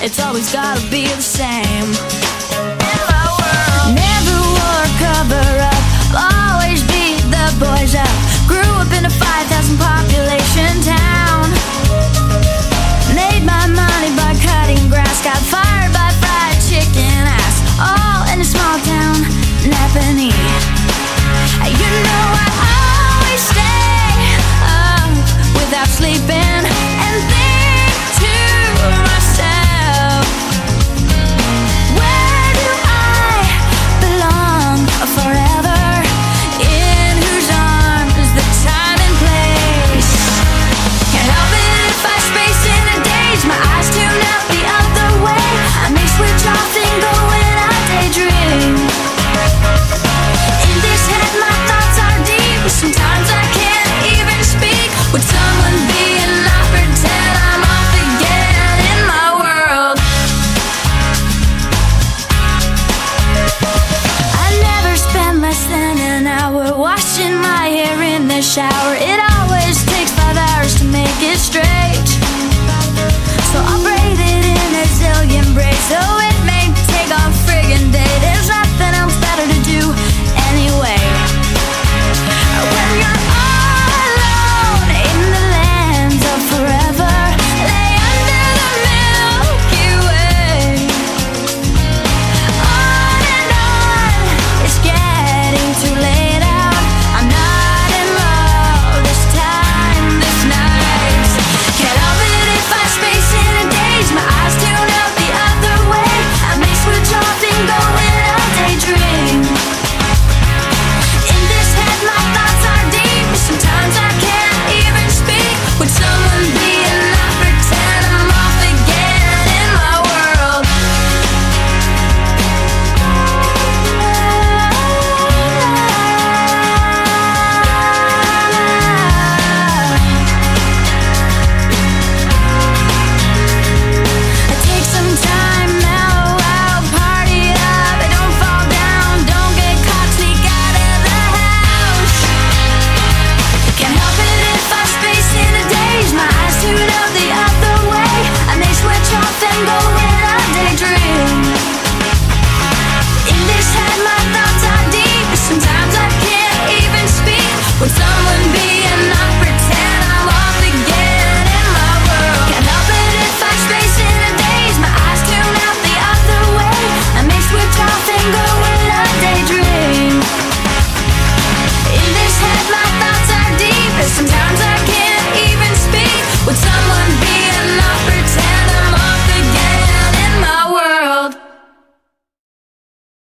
It's always gotta be the same. Never wore a cover-up, always beat the boys up. Grew up in a 5,000 population town. Made my money by cutting grass. Got fired by fried chicken ass. All in a small town, Napanee. You know I always stay up without sleeping and think to myself, where do I belong forever? In whose arms is the time and place? Can't help it if I space in a daze. My eyes tune out the other way. I may switch off and go when I daydream. In this head my thoughts are deep. Sometimes I can't even speak. Would someone be and not pretend I'm off again in my world? I never spend less than an hour washing my hair in the shower. It always takes 5 hours to make it straight. So I'll braid it in a zillion braids, so it may take a friggin' day. There's